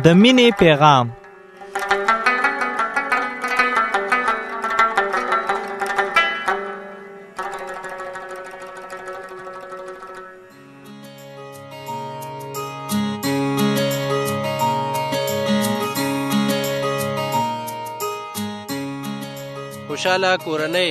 د مینې پیغام. خوشاله کورنۍ.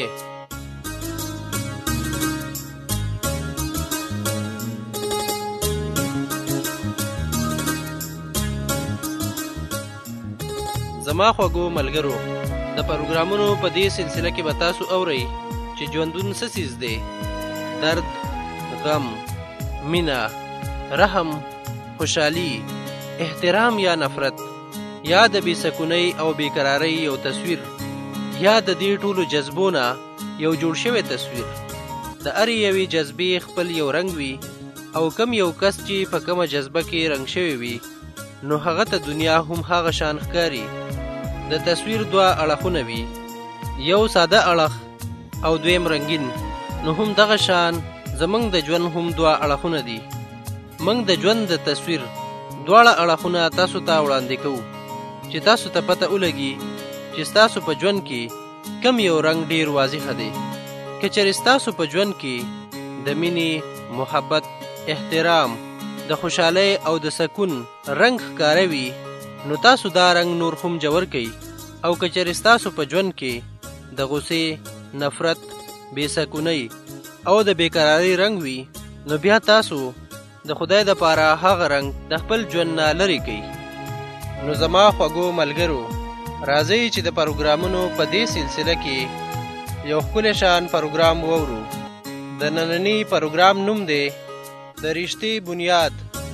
زما خوږو ملګرو، د پروګرامونو په دې سلسله کې به تاسو اورئ چې ژوندون څه څیز دی. درد، غم، مینه، رحم، خوشحالي، احترام یا نفرت، یا د بې سکونۍ او بېقرارۍ یو تصویر، یا د دې ټولو جذبونه یو جوړ شوی تصویر. د هرې یوې جذبې خپل یو رنګ وي، او کم یو کس چې په کومه جذبه کې رنګ شوی وي، نو هغه ته دنیا هم هغه شان ښکاري. د تصویر دوه اړخونه وي، یو ساده اړخ او دویم رنګین. نو هم دغه شان زمونږ د ژوند هم دوه اړخونه دي. موږ د ژوند د تصویر دواړه اړخونه تاسو ته وړاندې کوو چې تاسو ته پته ولګي چې ستاسو په ژوند کې کم یو رنګ ډیر واضح دی. که چېرې ستاسو په ژوند کې د مینې، محبت، احترام، د خوشحالۍ او د سکون رنګ ښکاره وي، نو تاسو دا رنګ نور هم جوړ کړئ. او که چېرې ستاسو په ژوند کې د غصې، نفرت، بې سکونۍ او د بېقرارۍ رنګ وي، نو بیا تاسو د خدای دپاره هغه رنګ د خپل ژوند نه لرې کړئ. نو زما خوږو ملګرو، راځئ چې د پروګرامونو په دې سلسله کې یو ښکلی شان پروګرام وورو. د ننني پروګرام نوم دی د رشتې بنیاد.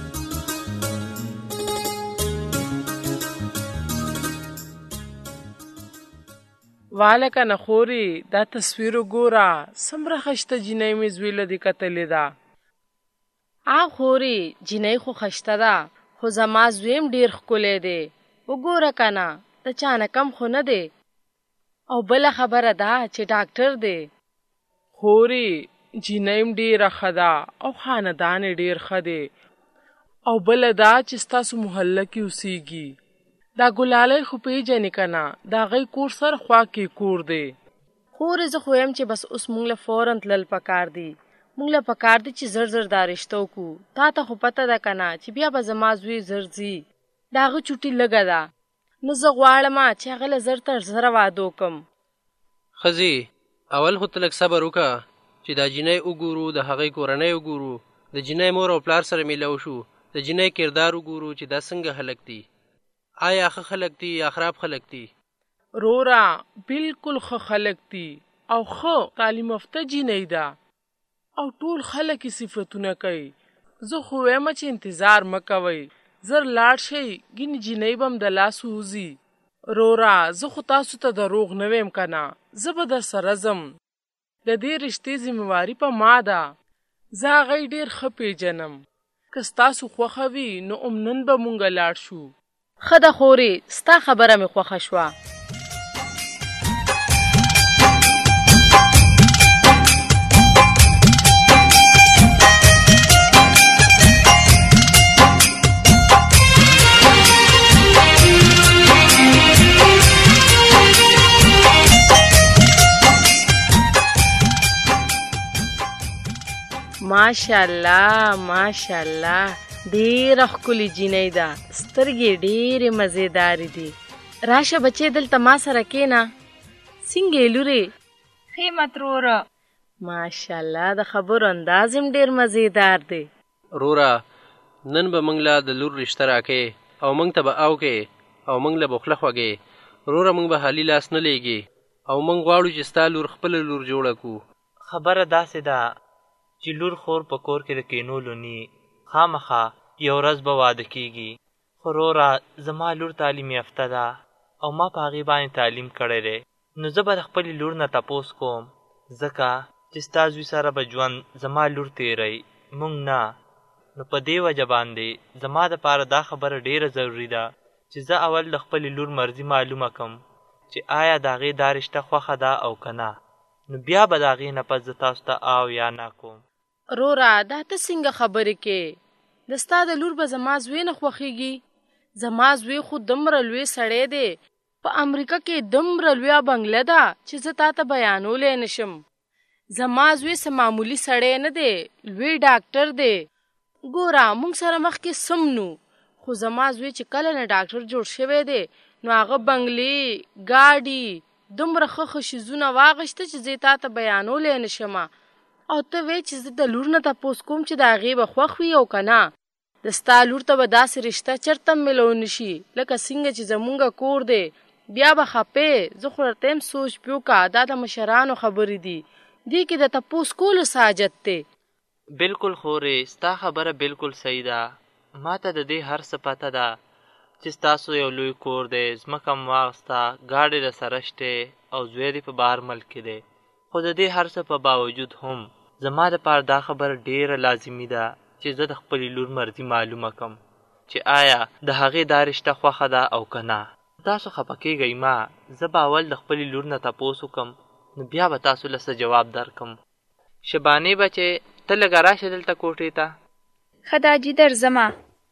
والکه نخوري دا تصویر وګوره، څومره ښایسته جینۍ مې زویله دې کتلې ده. خوري جینۍ خو ښایسته ده، خو زما زویم ډېر ښکلی دی. وګوره که نه، د چا نه کم خو نه دی. او بله خبره ده چې ډاکټر دی. خوري جینۍ م ډېره ښه ده او خاندان یې ډېر ښه دی. او بله ده چې ستاسو محله کې اوسیږي. دا ګلالۍ خو پیژنې که نه، د هغې کور سره خوا کې کور دی. خورې زه خو یم چې بس اوس مونږ له فوراً تلل پکار دی. مونږ له پکار دی چې زر زر دا رشته وکړو. تا ته خو پته ده که نه چې بیا به زما زوی زر ځي. د هغه چوټي لږه ده، نو زه غواړم چې هغه له زر تر زره واده وکړم. ښځې، اول خو ته لږ صبر وکړه چې دا جینۍ وګورو، د هغې کورنۍ وګورو، د جینۍ مور او پلار سره میلاو شو، د جینۍ کردار وګورو چې دا څنګه خلک دي. آیا ښه خلک دي یا خراب خلک دي؟ رورا بالکل ښه خلک دي او ښه تعلیم یافته جینۍ ده او ټول خلک یې صفتونه کوي. زه خو وایم چې انتظار مه کوئ، زر لاړ شئ، ګینې جینۍ به م د لاسو وځي. رورا زه خو تاسو ته دروغ نه ویم که نه، زه به در سره ځم. د دې رشتې ذمهواري په ما ده. زه هغی ډېر ښه پیژنم. که ستاسو خوښه وي نو نن به مونږ لاړ شو. ښه ده خورې، ستا خبره مې خوښه شوه. ماشاءالله ماشاءالله، ډېره ښکلې جینۍ ده، سترګې ډېرې مزېدارې دي. راشه بچې دلته ما سره کښېنه. څنګه یې لورې؟ ښې متروره. ماشاءالله، د خبرو انداز هم ډېر مزېدار دی. روره، نن به موږ له د لور رشته راکې او موږ ته به او کې او موږ له به خوله خوږې. روره، موږ به حالي لاس نه لیږي او موږ غواړو چې ستا لور خپله لور جوړه کړو. خبره داسې ده چې لور خور په کور کې د کینولو نی، خامخا یو ورځ به واده کېږي. خو روره، زما لور تعلیم یافته ده او ما په هغې باندې تعلیم کړی دی. نو زه به د خپلې لور نه تپوس کوم، ځکه چې ستا زوی سره به ژوند زما لور تېروي، موږ نه. نو په دې وجه باندې زما دپاره دا خبره ډېره ضروري ده چې زه اول د خپلې لور مرضي معلومه کړم چې آیا د هغې دا رشته خوښه ده او که نه. نو بیا به د هغې نه پس زه تاسو ته او یا نه کوم. رورا، دا ته څنګه خبرې کې؟ د ستا د لور به زما زوی نه خوښېږي؟ زما زوی خو دومره لوی سړی دی، په امریکا کې دومره لویه بنګله ده چې زه تا ته بیانولی نشم. زما زوی څه معمولي سړی نه دی، لوی ډاکټر دی. ګوره موږ سره مخکې سم نو، خو زما زوی چې کله نه ډاکټر جوړ شوی دی نو هغه بنګلې ګاډي دومره ښه شیزونه واغشته چې زه تا ته بیانولی نشم. او ته وې چې زه د لور نه تپوس کوم چې د هغې به خوښ وي او که نه، د ستا لور ته به داسې رشته چېرته میلو نشي لکه څنګه چې زمونږ کور دی. بیا به خپې، زه خو درته یم سوچ پې وکړه، دا د مشرانو خبرې دي، دې کې د تپوس کولو څه حاجت دی. بالکل خورې، ستا خبره بالکل صحیح ده. ما ته د دې هر څه پته ده چې ستاسو یو لوی کور دی، ځمکه م واخسته، ګاډې د سره شتې او زوی دې په بهر ملک کې دی. خو د دې هر څه په باوجود هم زما دپاره دا خبره ډېره لازمي ده چې زه د خپلې لور مرضي معلومه کړم چې آیا د هغې دا رشته خوښه ده او که نه. تاسو خفه کېږئ ما، زه به اول د خپلې لور نه تپوس وکړم، نو بیا به تاسو له څه جواب درکړم. شبانې بچې، ته لږه راشه دلته کوټې ته. ښه داجي درځمه.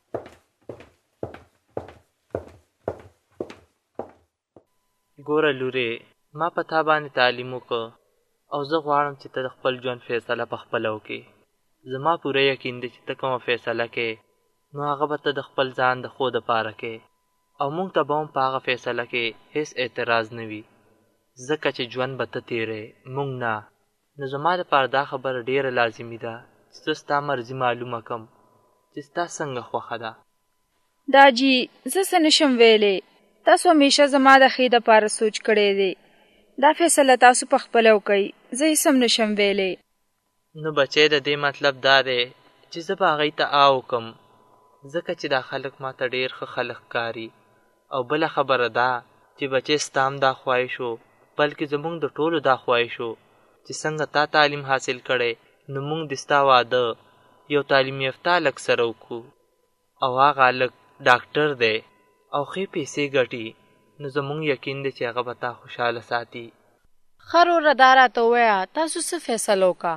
ګوره لورې، ما په تا باندې تعلیم وکړ او زه غواړم چې ته د خپل ژوند فیصله پخپله وکړې. زما پوره یقین دی چې ته کومه فیصله کې نو هغه به ته د خپل ځان د ښو دپاره کې، او موږ ته به هم په هغه فیصله کې هیڅ اعتراض نه وي، ځکه چې ژوند به ته تیرې، موږ نه. نو زما دپاره دا خبره ډېره لازمي ده چې زه ستا مرضي معلومه کړم چې ستا څنګه خوښه ده. داجي زه څه نشم ویلی، تاسو همیشه زما د ښې دپاره سوچ کړی دی. دا فیصله تاسو پخپله وکئ، زه هېڅ هم نشم ویلی. نو بچی، د دې مطلب دا دی چې زه به هغوی ته وکړم، ځکه چې دا خلک ما ته ډېر ښه خلک ښکاري. او بله خبره ده چې بچی، ستا هم دا خواهش و، بلکې زموږ د ټولو دا خواهش و چې څنګه تا تعلیم حاصل کړی، نو موږ د ستا واده یو تعلیم یافته هلک سره وکړو، او هغه هلک ډاکټر دی او ښې پیسې ګټي. نو زموږ یقین دی چې هغه به تا خوشحاله ساتي. ښه وروره، دا راته ووایه تاسو څه فیصله وکړه.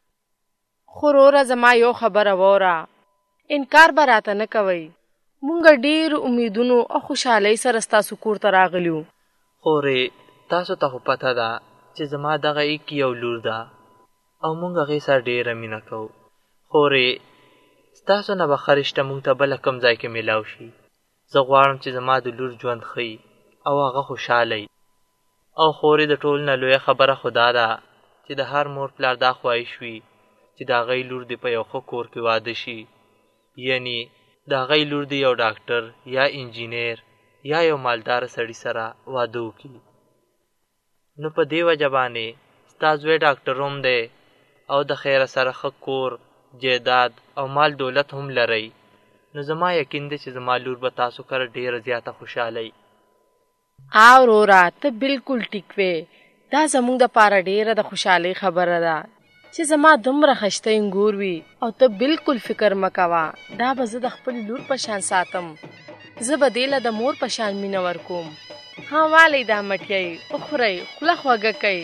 خو وروره زما یو خبره واوره، انکار به راته نه کوئ. مونږ ډېر امیدونو او خوشحالۍ سره ستاسو کور ته راغلي وو. خورې، تاسو ته خو پته ده چې زما دغه ایک یو لور ده او موږ هغې سره ډېره مینه کوو. خورې، ستاسو نه به ښه رشته موږ ته بله کوم ځای کې میلاو شي. زه غواړم چې زما د لور ژوند ښه او هغه خوشحاله وي. او خورې، د ټول نه لویه خبره خو دا ده چې د هر مور پلار دا خواهش وي چې د هغې لور دې په یو ښه کور کې واده شي، یعنی د هغې لور دې یو ډاکټر یا انجینیر یا یو مالداره سړي سره واده وکړي. نو په دې وجه باندې ستا زوی ډاکټر هم دی او د خیره سره ښه کور، جیداد او مال دولت هم لرئ. نو زما یقین دی چې زما لور به تاسو کره ډېره زیاته خوشحاله وي. وروره، ته بالکل ټیک وې. دا زموږ دپاره ډېره د خوشحالۍ خبره ده چې زما دومره خشته انګور وي، او ته بالکل فکر مه کوه، دا به زه د خپل لور په شان ساتم. زه به دې له د مور په شان مینه ورکوم. ها والئ دا مټیی وخورئ، خوله خوږه کوئ.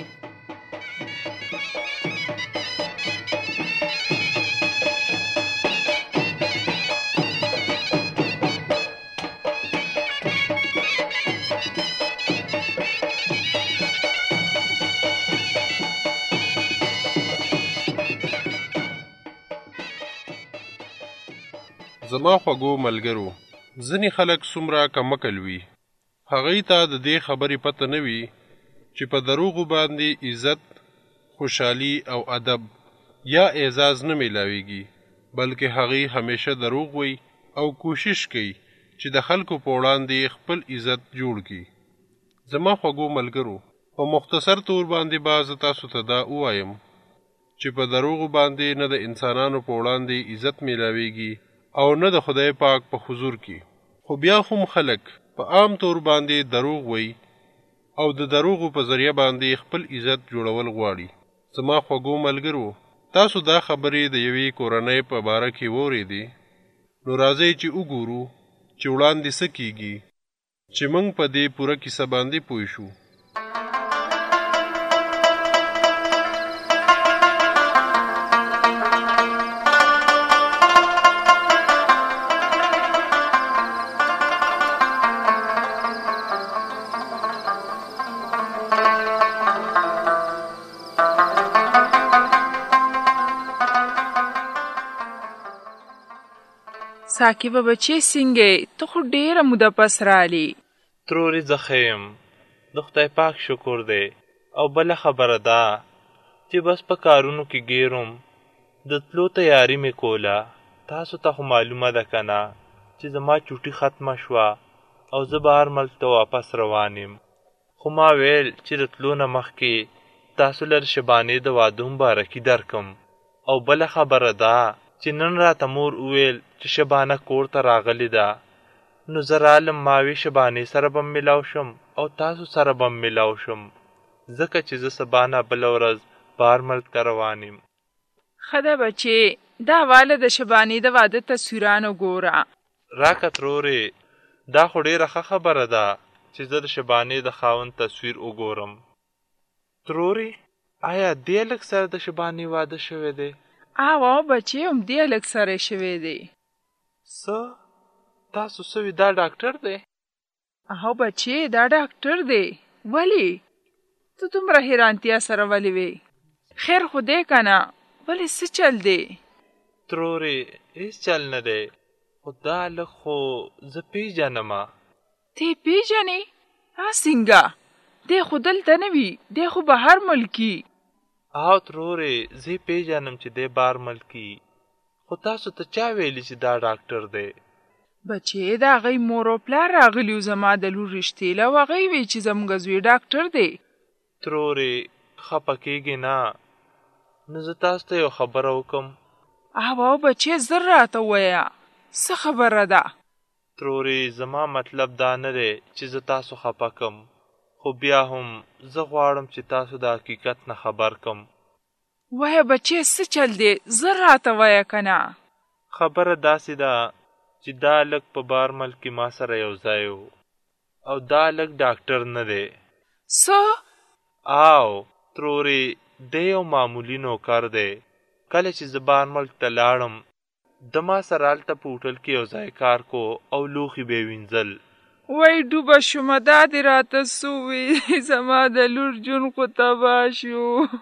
زما خوږو ملګرو، ځینې خلک څومره کمعقل وي، هغوی ته د دې خبرې پته نه وي چې په دروغو باندې عزت، خوشحالي او ادب یا اعزاز نه میلاویږي، بلکې هغوی همیشه دروغ وي او کوشش کوي چې د خلکو په وړاندې خپل عزت جوړ کړي. زما خوږو ملګرو، په مختصر طور باندې به زه تاسو ته دا ووایم چې په دروغو باندې نه د انسانانو په وړاندې عزت میلاویږي او نه د خدای پاک په حضور کې. خو بیا هم خلک په عام طور باندې دروغ وي او د دروغو په ذریعه باندې خپل عزت جوړول غواړي. زما خوږو ملګرو، تاسو دا خبرې د یوې کورنۍ په باره کې واورېدې، نو راځئ چې وګورو چې وړاندې څه کیږي چې موږ په دې پوره کیسه باندې پوه شو. ساقبه بچې څنګه ته خو ډېره موده پس رالې. ترورې زه ښه یم، د خدای پاک شکر دی. او بله خبره ده چې بس په کارونو کې ګیرم، د تلو تیاري مې کوله. تاسو ته خو معلومه ده که نه چې زما چوټي ختمه شوه او زه بهر ملک ته واپس روان یم. خو ما ویل چې د تلو نه مخکې تاسو له شبانې د واده مبارکي درکم. او بله خبره ده چې نن راته مور وویل چې شبانه کور ته راغلې ده، نو زه رالم ماوې شبانې سره به ملاو شم او تاسو سره به ملاو شم، ځکه چې زه سبا نه بله ورځ بهر ملک ته روان یم. ښه ده بچې، دا واله د شبانې د واده تصویرانو ګوره. راکه ترورې، دا خو ډېره ښه خبره ده چې زه د شبانې د خاوند تصویر وګورم. ترورې، آیا دې هلک سره د شبانې واده شوی دی؟ او بچې هم دې هلک سره شوی دی. څه؟ تاسو سوي دا ډاکټر دی؟ او بچې دا ډاکټر دی. ولې؟ ته دومره حیرانتیا سره ولې وې؟ خیر خو دی که نه؟ ولې څه چل دی؟ ترورې، هېڅ چل نه دی، خو دا هلک خو زه پیژنمه. تی پیژنې؟ څنګه؟ دی خو دلته نه وي، دی خو بهر ملکي. او ترورې، زه پیژنم چې دی بهر ملکي، خو تاسو ته چا ویلي چې دا ډاکټر دی؟ بچې د هغې مور او پلار راغلي وو زما د لور رشتې له، او هغې وی چې زموږ زوی ډاکټر دی. ترورې، خفه کېږې نه، نو زه تاسو ته یو خبره وکم. او بچې زر راته ووایه، څه خبره ده؟ ترورې، زما مطلب دا نه دی چې زه تاسو خفه کم، خو بیا هم زه غواړم چې تاسو د حقیقت نه خبر کم. وایه بچې څه چل دی؟ زر راته وایه که نه؟ خبره داسې ده چې دا هلک په بهر ملک کې ما سره یو ځای و، او دا هلک ډاکټر نه دی. څه؟ او ترورې، دی یو معمولي نوکر دی. کله چې زه بهر ملک ته لاړم، د ما سره هلته په هوټل کې یو ځای کار کو او لوښي به یې وینځل. وای ډوبه شومه، دا دې راته سووي، زما د لور جون خو تباه شو.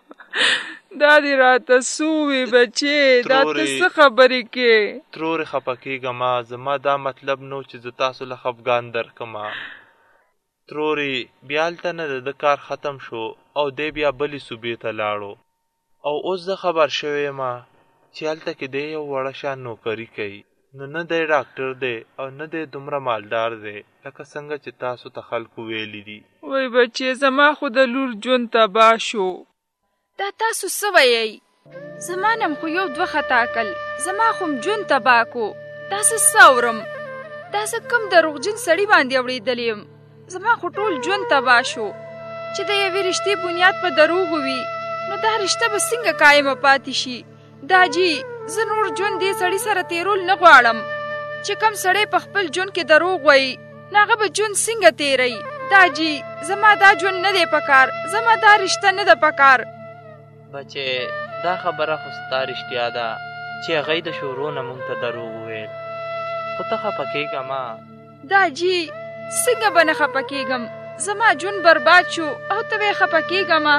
دا دې راته سووي بچې، دا ته څه خبرې کې؟ ترورې، خفه کېږه مه، زما دا مطلب نو چې زه تاسو له خفګان درکمه. ترورې، بیا هلته نه د کار ختم شو او دی بیا بلې صوبې ته لاړو، او اوس زه خبر شوی یم چې هلته کې دی یو وړه شان نوکري کوي. نو نه دی ډاکټر دی او نه دی دومره مالدار دی لکه څنګه چې تاسو ته خلکو ویلي دي. وای بچې، زما خو د لور ژوند تباه شو. دا تاسو څه وایئ؟ زما نم خو یو دوه خطا کل، زما خو م ژوند تباه کو. داسې څه اورم؟ داسې کوم دروغجن سړي باندې اورېدلی یم؟ زما خو ټول ژوند تباه شو. چې د یوې رشتې بنیاد په دروغو وي، نو دا رشته به څنګه قایمه پاتې شي؟ داجي، زه نور ژوند دې سړي سره تیرول نه غواړم. چې کوم سړی په خپل ژوند کې دروغ وایي، نو هغه به ژوند څنګه تیروي؟ داجي، زما دا ژوند نه دی پکار، زما دا رشته نه ده پکار. بچې، دا خبره خو ستا رښتیا ده چې هغې د شروع نه موږ ته دروغ وویل، خو ته خفه کېږه مه. داجي، څنګه به نه خفه کېږم؟ زما ژوند برباد شو او ته به یې خفه کېږه مه.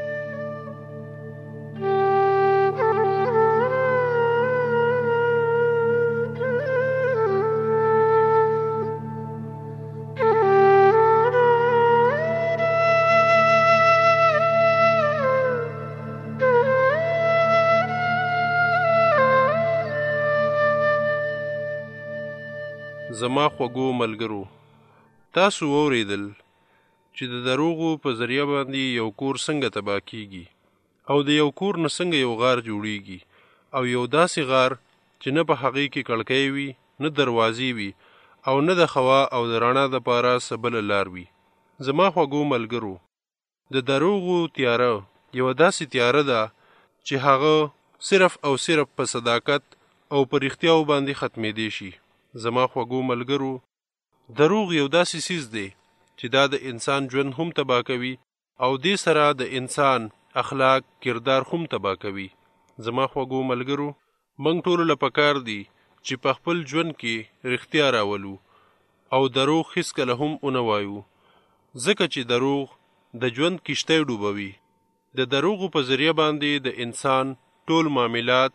زما خوږو ملګرو، تاسو واورېدل چې د دروغو په ذریعه باندې یو کور څنګه تباه کیږي، او د یو کور نه څنګه یو غار جوړیږي، او یو داسې غار چې نه په هغې کې کړکۍ وي، نه دروازې وي، او نه د هوا او د رڼا دپاره څه بله لار وي. زما خوږو ملګرو، د دروغو تیاره یوه داسې تیاره ده چې هغه صرف او صرف په صداقت او په رښتیاو باندې ختمېدی شي. زما خوږو ملګرو، دروغ یو داسې څیز دی چې دا د انسان ژوند هم تباه کوي او دې سره د انسان اخلاق کردار هم تباه کوي. زما خوږو ملګرو، موږ ټولو له پکار دي چې په خپل ژوند کې رښتیا راولو او دروغ هېڅکله هم ونه وایو، ځکه چې دروغ د ژوند کښتۍ ډوبوي. د دروغو په ذریعه باندې د انسان ټول معاملات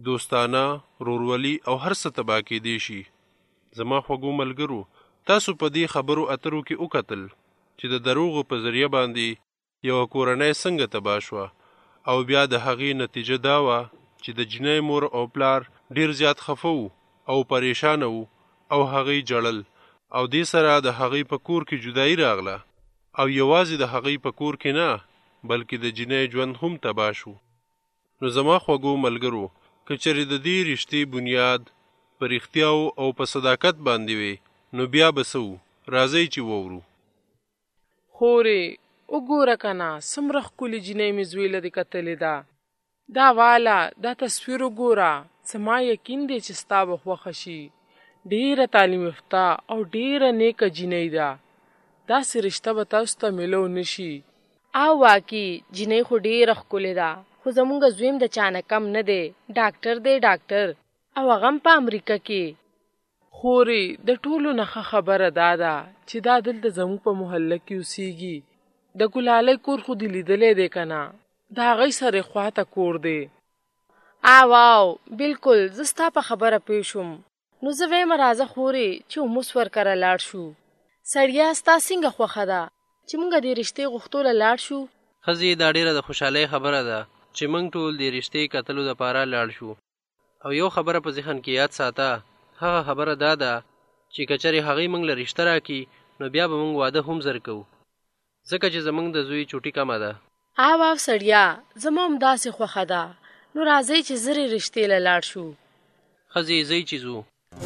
دوستانه، رورولي او هر څه تباه کېدی شي. زما خوږو ملګرو، تاسو په دې خبرو اترو کې وکتل چې د دروغو په ذریعه باندې یوه کورنۍ څنګه تباه شوه، او بیا د هغې نتیجه دا وه چې د جنۍ مور او پلار ډیر زیات خفه وو او پریشانه وو او هغې جړل، او دې سره د هغې په کور کې جدایي راغله، او یوازې د هغې په کور کې نه بلکې د جنۍ ژوند هم تباه شو. نو زما خوږو ملګرو، که چېرې د دې رښتې بنیاد په رښتیاو او په صداقت باندې وي، نو بیا به څه وو؟ راځئ چې وورو. خورې وګوره کنه څومره ښکلې جنۍ مې زوی له دې کتلې ده. دا واله دا تصویر وګوره، زما یقین دی چې ستا به خوښه شي. ډېره تعلیم یافته او ډېره نیکه جنۍ ده. داسې رشته به تاسو ته میلو نه شي. او واقعي جنۍ خو ډېره ښکلې ده، خو زمونږ زویم د چا نه کم نه دی. ډاکټر دی ډاکټر، او هغه هم په امریکا کې. خورې د ټولو نه ښه خبره دا ده چې دا دلته زموږ په محله کې اوسېږي. د ګلالۍ کور خو دې لیدلی دی که نه؟ د هغې سره خواته کور دی. واو بلکل، زه ستا په خبره پوه شوم. نو زه ویمه راځه خورې چې اوموس ورکره لاړ شو. سړیا ستا څنګه خوښه ده چې موږ دې رښتې غوښتو له لاړ شو؟ ښځې دا ډېره د خوشحالۍ خبره ده چې موږ ټول د رښتې کتلو دپاره لاړ شو. او یو خبره په ذهن کې یاد ساته، هغه خبره دا ده چې که چېرې هغې موږ له رشته راکړي نو بیا به موږ واده هم زر کوو، ځکه چې زموږ د زوی چوټي کمه ده. واو سړیا، زما هم داسې خوښه ده. نو راځئ چې زرې رشتې له لاړ شو. ښځې ځئ چې ځو.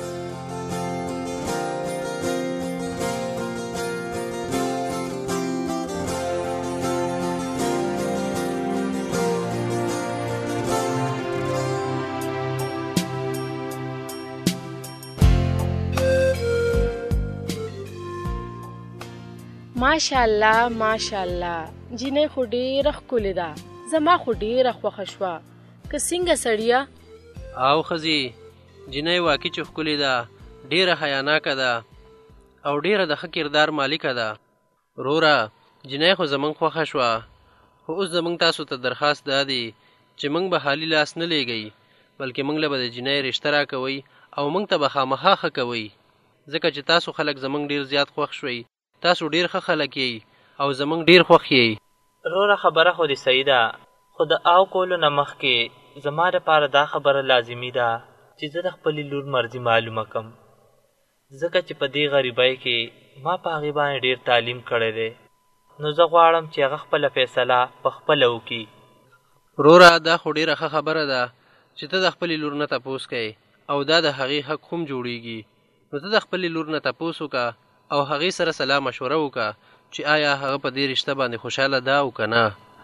ماشاءالله ماشاءالله، جنۍ خو ډېره ښکلې ده. زما خو ډېره خوښه شوه. که څنګه سړیه؟ او ښځې جنۍ واقعي چې ښکلې ده، ډېره حیاناکه ده او ډېره د ښه کردار مالکه ده. وروره جنۍ خو زموږ خوښه شوه، خو اوس زموږ تاسو ته درخواست دا دی چې موږ به خالي لاس نه لیږئ، بلکې موږ له به د جنۍ رشته راکوئ او موږ ته به خامخا ښه کوئ، ځکه چې تاسو خلک زموږ ډېر زیات خوښ شوئ. تاسو ډېر ښه خلک یئ او زموږ ډېر خوښ یئ. وروره خبره خو دې صحیح ده، خو د او کولو نه مخکې زما دپاره دا خبره لازمي ده چې زه د خپلې لور مرضي معلومه کړم، ځکه چې په دې غریبۍ کې ما په هغې باندې ډېر تعلیم کړی دی. نو زه غواړم چې هغه خپله فیصله په خپله وکړي. وروره دا خو ډېره ښه خبره ده چې ته د خپلې لور نه تپوس کوې، او دا د هغې حق هم جوړیږي. نو ته د خپلې لور نه تپوس وکړه او هغې سره سلا مشوره وکړه چې آیا هغه په دې رشته باندې خوشحاله ده او که نه.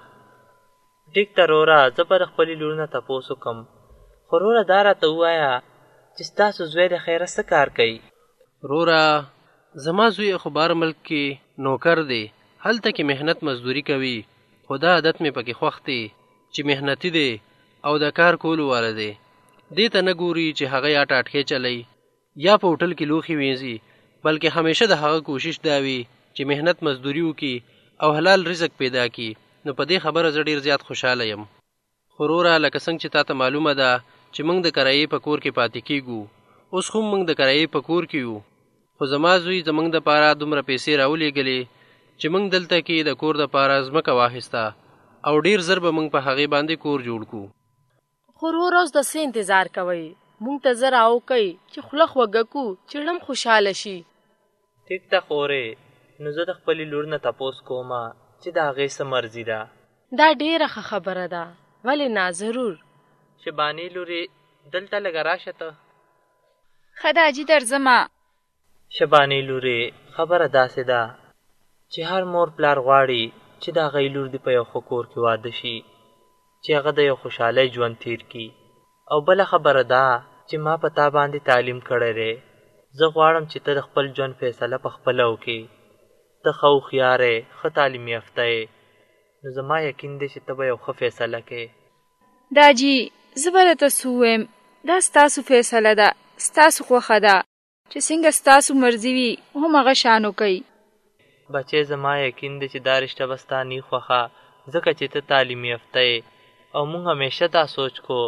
ټیک ته وروره، زه به د خپلې لور نه تپوس وکړم، خو وروره دا راته ووایه چې ستاسو زوی د خیره څه کار کوي؟ وروره زما زوی خو بار ملک کې نوکر دی، هلته کې محنت مزدوري کوي، خو دا عادت مې پکې خوښ دی چې محنتي دی او د کار کولو واله دی. دې ته نه ګوري چې هغه یا ټاټکې چلی یا په هوټل کې لوښي وینځي، بلکې همیشه د هغه کوشش دا وي چې محنت مزدوري وکړي او حلال رزق پیدا کړي. نو په دې خبره زه ډېر زیات خوشحاله یم. خو وروره لکه څنګه چې تا ته معلومه ده چې موږ د کرایې په کور کې پاتې کېږو، اوس هم موږ د کرایې په کور کې یو، خو زما زوی زموږ دپاره دومره پیسې راولېږلې چې موږ دلته کې د کور دپاره ځمکه واخیسته او ډېر زر به موږ په هغې باندې کور جوړ کړو. خو وروره اوس د څه انتظار کوئ؟ موږ ته زه راوکئ چې خوله خوږه کړو چې ړم خوشحاله شي. ټیک ته خورې، نو زه د خپلې لور نه تپوس کومه چې د هغې څه مرضي ده. دا ډېره ښه خبره ده. ولې نه؟ ضرور. شبانې لورې دلته لږه راشه ته. ښه ده حاجي درځمه. شبانې لورې خبره داسې ده چې هر مور پلار غواړي چې د هغې لور دې په یو ښه کور کې واده شي چې هغه د یو خوشحالی ژوند تیر کړي. او بله خبره ده چې ما په تا باندې تعلیم کړی دی، زه غواړم چې ته د خپل ژوند فیصله په خپله وکړې. ته ښه هوښیار یې، ښه تعلیم یافته یې، نو زما یقین دی چې ته به یو ښه فیصله کوې. دا جي زه به درته څه ووایم، دا ستاسو فیصله ده، ستاسو خوښه ده، چې څنګه ستاسو مرضي وي هم هغه شان وکئ. بچې زما یقین دی چې دا رشته به ستا نه خوښه، ځکه چې ته تعلیم یافته یې او موږ همیشه دا سوچ کو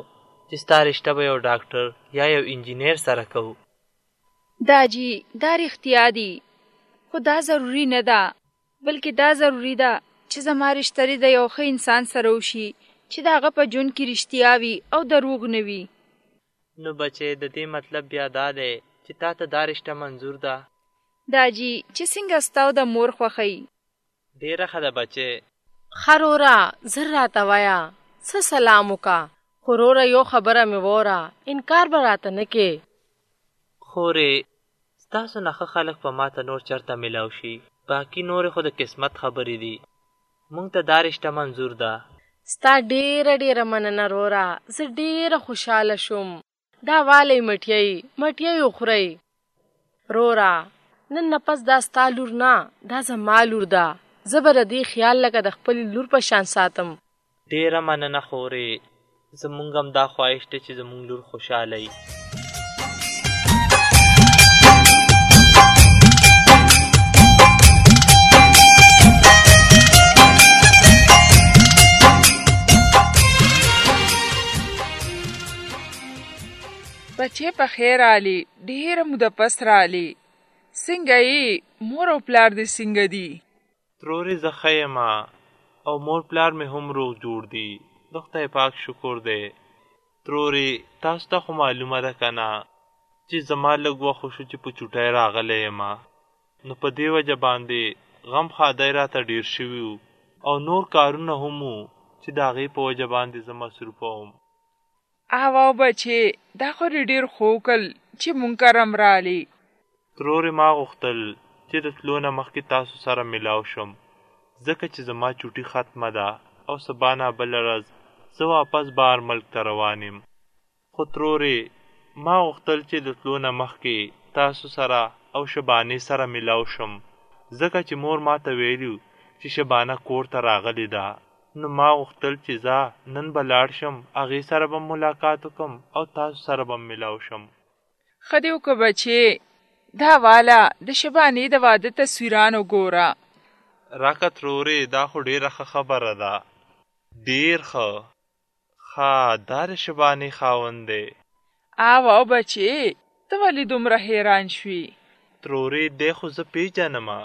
چې ستا رشته به یو ډاکټر یا یو انجینیر سره کوو. دا جی دا رښتیا دي، خو دا ضروري نه ده، بلکې دا ضروري ده چې زما رشته د یو ښه انسان سره وشي چې د هغه په ژوند کې رښتیا وي او دروغ نه وي. نو بچې د دې مطلب بیا دا دی چې تا ته دا رشته منظور ده؟ دا جی چې څنګه ستا او د مور خوښوي. ډېره ښه ده بچې. ښه رورا زر راته وایه څه سلام وکړه، خو رورا یو خبره مې ووره، انکار به راته نه کې. خورې ستاسو نه ښه خلک په ما ته نور چېرته میلاو شي، باقي نورې خو د قسمت خبرې دي. مونږ ته دا رشته منظور ده. ستا ډېره مننه رورا، زه ډېره خوشحاله شوم. دا والی مټیی وخورئ. رورا نن نه پس دا ستا لور نه، دا زما لور ده. زه به د دې خیال لکه د خپلې لور په شان ساتم. ډېره مننه خورې، زمونږ هم دا خواهش دی چې زمونږ لور خوشحاله وي. بچې په خیر رالی، ډېره موده پس رالی. څنګه یې؟ مور او پلار دې څنګه دي؟ ترورې زه ښه یم او مور پلار مې هم روغ جوړ دي، د خدای پاک شکر دی. ترورې تاسو ته خو معلومه ده که نه چې زما لږ وخت وشو چې په چوټۍ راغلی یم، نو په دې وجه باندې غم ښادی راته ډېر شوي وو او نور کارونه هم وو چې د هغې په وجه باندې زه مصروفه وم. او بچې دا خو ډېر ښه وکړل چې مونږ کرم رالی. ترورې ما غوښتل چې د تلو نه مخکې تاسو سره میلاو شم، ځکه چې زما چوټي ختمه ده او سبا نه بله ورځ زه واپس بهر ملک ته روان یم. خو ترورې ما غوښتل چې د تلو نه مخکې تاسو سره او شبانې سره میلاو شم، ځکه چې مور ما ته ویلي چې شبانه کور ته راغلې ده. نو ما غوښتل چې زه نن به لاړ شم، هغې سره به ملاقات وکړم او تاسو سره به میلاو شم. ښه دې وکړه بچې، دا واله د شبانې د واده تصویران وګوره. راکه ترورې دا خو ډېره ښه خبره ده، ډېر ښه. دا د شبانې خاوند دی. او بچې ته ولې دومره حیران شوي؟ ترورې دی خو زه پیژنمه.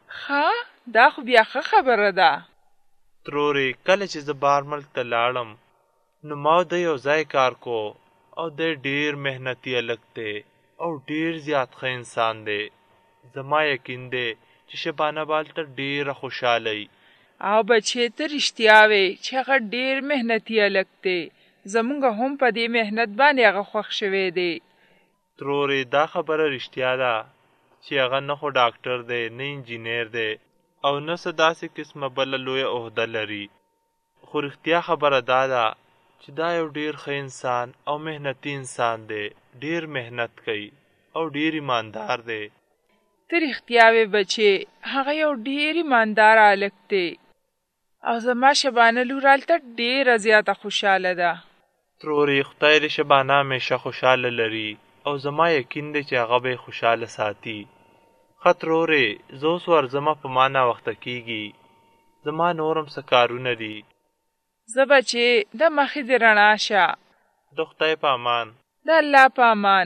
دا خو بیا ښه خبره ده. ترورې کله چې زه بهر ملک ته لاړم نو ما د یو ځای کار کو او دی ډېر محنتي هلک دی او ډېر زیات ښه انسان دی. زما یقین دی چې شبانه به هلته ډېره خوشحاله وي. او بچې ته رښتیا وې چې هغه ډېر محنتي هلک دی، زمونږ هم په دې محنت باندې هغه خوښ شوی دی. ترورې دا خبره رښتیا ده چې هغه نه خو ډاکټر دی نه انجینیر دی او نه څه داسې قسمه بله لویه عهده لري، خو رښتیا خبره دا ده چې دا یو ډېر ښه انسان او محنتي انسان دی، ډېر محنت کوي او ډېر ایماندار دی. ته رښتیا وې بچې، هغه یو ډېر ایماندار هلک دی او زما شبانه لور هلته ډېره زیاته خوشحاله ده. ترورې خدای دې شبانه همیشه خوشحاله لري او زما یقین دی چې هغه به یې خوشحاله ساتي. ښه ترورې زه اوس ورځمه، په ما ناوخته کېږي، زما نور هم څه کارونه دي. زه بچې د مخې دې رڼا شه. د خدای په امان. د الله په امان.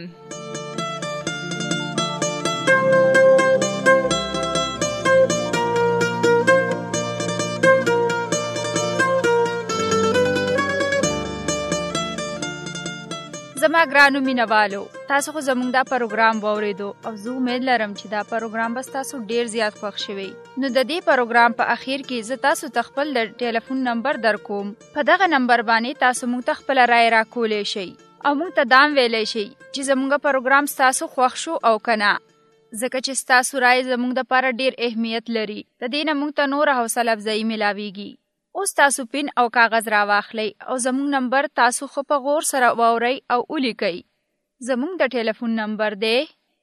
زما ګرانو مینوالو، تاسو خو زموږ دا پروګرام واورېدو او زه امید لرم چې دا پروګرام به ستاسو ډېر زیات خوښ شوی. نو د دې پروګرام په اخیر کې زه تاسو ته خپل د ټلیفون نمبر درکوم. په دغه نمبر باندې تاسو موږ ته خپله رایه راکولی شئ او موږ ته دام ویلی شئ چې زموږ پروګرام ستاسو خوښ شو او که نه، ځکه چې ستاسو رایه زموږ دپاره ډېر اهمیت لري. د دې نه موږ ته نوره حوصله افزایي میلاویږي. اوس تاسو پین او کاغذ راواخلئ او زموږ نمبر تاسو خو په غور سره واورئ او ولیکئ. زموږ د ټلیفون نمبر دی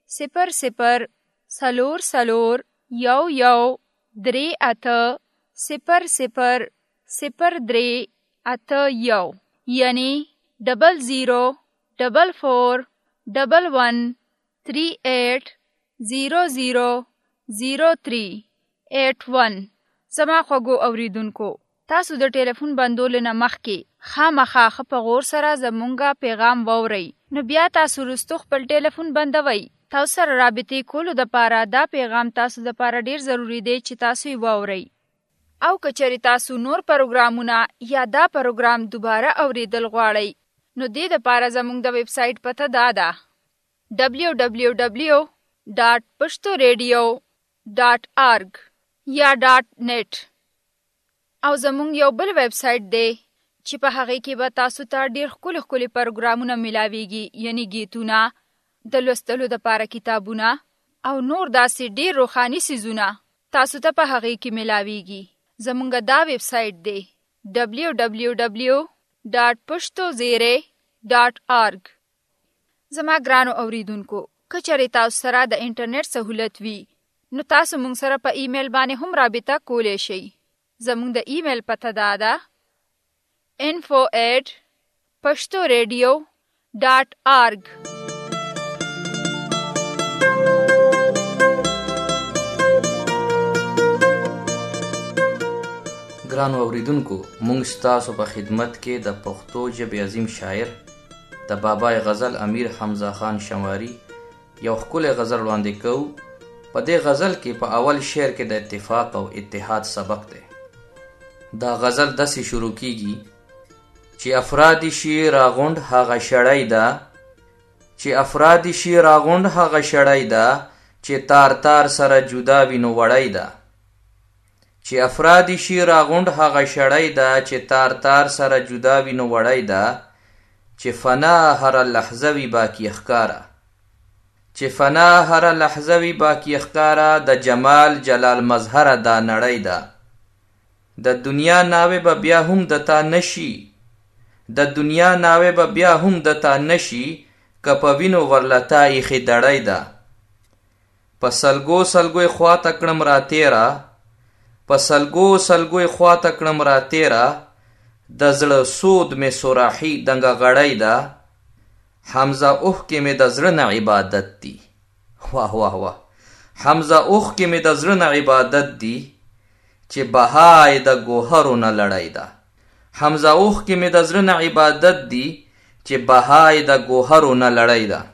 001138000381 یعنی 00441138000381. زما خوږو اوریدونکو، تاسو د ټلیفون بندولو نه مخکې خامخا ښه په غور سره زمونږه پیغام واورئ. نو بیا تاسو وروستو خپل ټلیفون بندوئ. تاسو سره رابطې کولو دپاره دا پیغام تاسو دپاره ډیر ضروری دی چې تاسو یې واورئ. او که چېرې تاسو نور پروګرامونه یا دا پروګرام دوباره اوریدل غواړئ نو دې دپاره زموږ د ویب سایټ پته دا ده www.pashtoradio.org یا .net. او زموږ یو بل ویب سایټ دی چې په هغې کې به تاسو ته ډېر ښکلي ښکلي پروګرامونه میلاویږي، یعنی گیتونه، د لوستلو دپاره کتابونه او نور داسې ډېر روحاني څیزونه تاسو ته په هغې کې میلاویږي. زموږ دا ویب سایټ دی www.pashtozaire.org. زما ګرانو اوریدونکو، که چېرې تاسو سره د انټرنیټ سهولت وي نو تاسو موږ سره په ایمیل باندې هم رابطه کولی شئ. زموږ د ایمیل پته دا ده info@pashtoradio.org. ګرانو اوریدونکو، موږ ستاسو په خدمت کې د پښتو ژبې عظیم شاعر د بابای غزل امیر حمزه خان شمواري یو ښکلی غزل وړاندې کوو. په دې غزل کې په اول شعر کې د اتفاق او اتحاد سبق دی. دا غزل داسې شروع کیږي چې افرادی شي راغونډ هغه شړی ده، چې افرادی شي راغونډ هغه شړی ده، چې تار تار سره جدا وینو وړی ده، چې افرادی شي راغونډ هغه شړی ده، چې تار تار سره جدا وینو وړی ده، چې فنا هر لحظه وی باقی ښکاره، چې فنا هر لحظه وی باقی ښکاره، د جمال جلال مظهر دا نړۍ ده، د دنیا ناوې به بیا هم د تا نشي، د دنیا ناوې به بیا هم د تا نشي، که په وینو ورلتا ایښې دړۍ ده، په سلګو سلګوی خواته کړم را تیره، په سلګو سلګوی خواته کړم را تیره، د زړه سود مې سوراحي دنګه غړۍ ده، حمزه اوښ کې مې د زړه نه عبادت دی. واه واه واه. حمزه اوښ کې مې د زړه نه عبادت دی، چې بهای د ګوهرو نه لړۍ ده. حمزه اوښ کې مې د زړه نه عبادت دی، چې بهای د ګوهرو نه لړۍ ده.